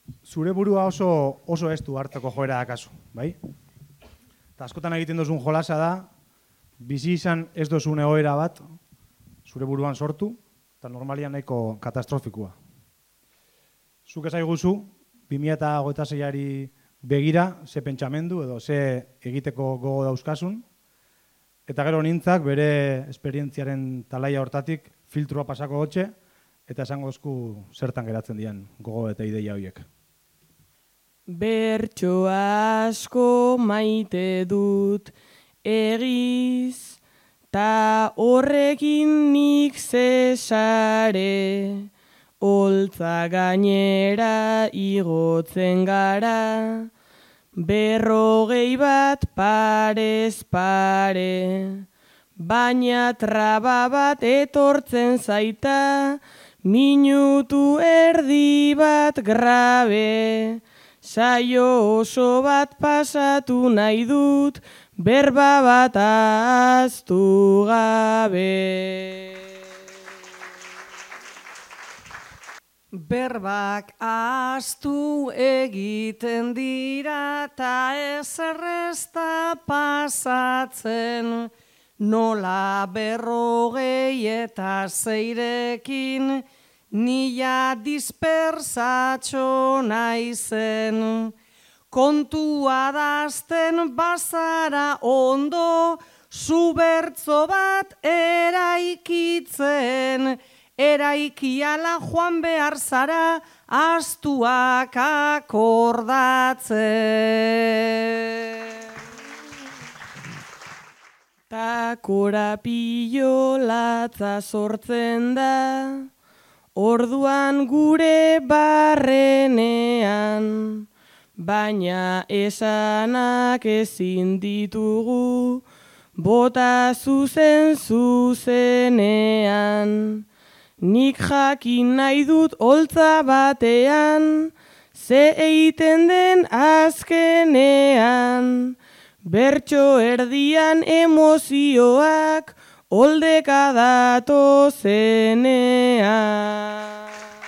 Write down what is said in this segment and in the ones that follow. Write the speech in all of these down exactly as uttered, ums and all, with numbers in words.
zure burua oso oso estu hartzeko joera dakazu, bai? Eta askotan egiten duzun jolasa da, bizi izan ez duzun egoera bat, zure buruan sortu, eta normalian nahiko katastrofikoa. Zuk ezaiguzu, bi mila hogeita seiari begira, ze pentsamendu edo ze egiteko gogo dauzkasun, eta gero nintzak bere esperientziaren talaia hortatik filtroa pasako gotxe, eta esango esku zertan geratzen dian gogo eta ideia horiek. Bertso asko maite dut egiz, ta horrekin nik zesare, holtza gainera igotzen gara, berrogei bat parez pare, baina traba bat etortzen zaita, minutu erdi bat grabe, saio oso bat pasatu nahi dut, berba bat ahaztu gabe. Berbak ahaztu egiten dira ta ezerrezta pasatzen, nola berrogei eta zeirekin nila dispersatxo naizen. Kontua dazten bazara ondo, zu bertzo bat eraikitzen, eraikiala joan behar zara, astuak akordatzen. Ta korapillo latza sortzen da, orduan gure barrenean, baina esanak ezin ditugu, bota zuzen zuzenean. Nik jakin nahi dut holtza batean, ze egiten den azkenean, bertso erdian emozioak oldeka datozenean.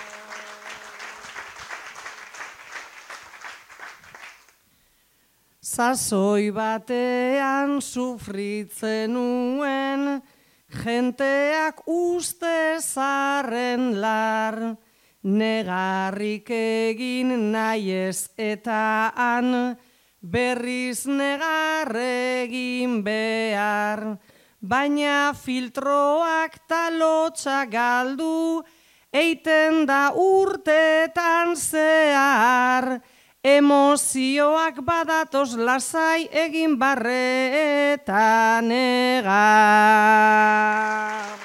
Sasoi batean sufritzen nuen, jenteak uste zarren lar, negarrik egin nahi ez eta han, berriz negarregin behar, baina filtroak talotxa galdu, eiten da urtetan zehar, emozioak badatoz lasai egin barre eta negar.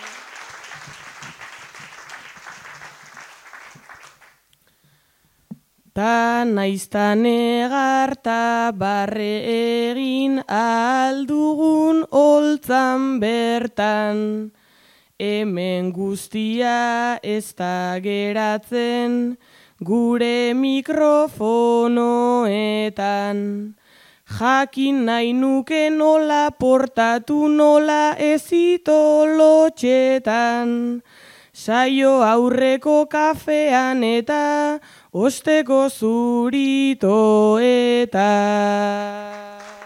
Ta naizta negar ta barre egin aldugun holtzan bertan, hemen guztia ez da geratzen, gure mikrofonoetan. Jakin nahi nuke nola portatu, nola ezito lotxetan, saio aurreko kafean eta osteko zuritoetan.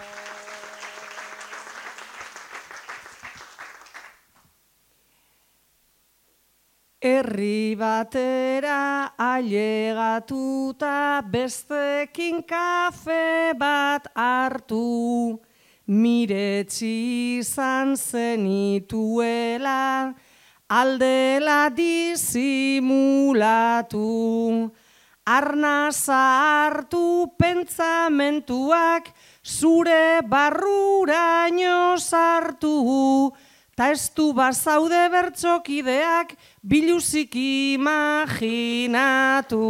Herri batera ailegatuta bestekin kafe bat hartu, miretsi izan zenituela, aldela disimulatu, arnaza hartu pentsamentuak zure barruraino sartu, ta ez du bazaude bertsokideak biluzik imaginatu.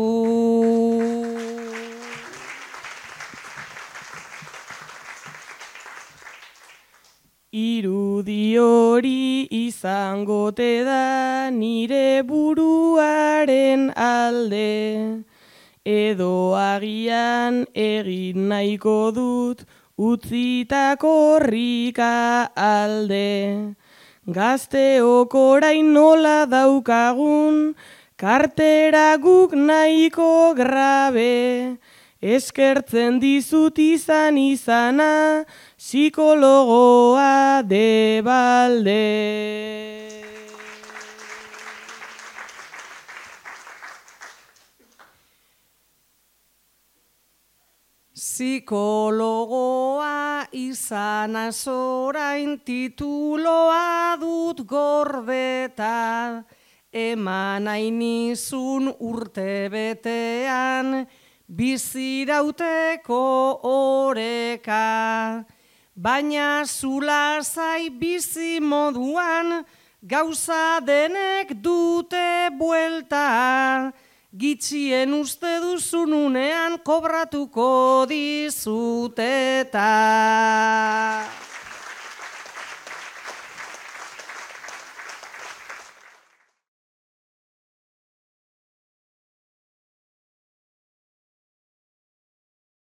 Irudi hori izangote da nire buruaren alde, edo agian egin nahiko dut utzitako korrika alde. Gazteok orain nola daukagun, Kartera guk nahiko grabe, eskertzen dizut izan izana, psikologoa de balde. Psikologoa izanaz orain tituloa dut gordeta, eman ainizun urte betean, bizirauteko oreka. Baina zulasai bizi moduan, gauza denek dute buelta, gitxien uste duzununean kobratuko dizuteta.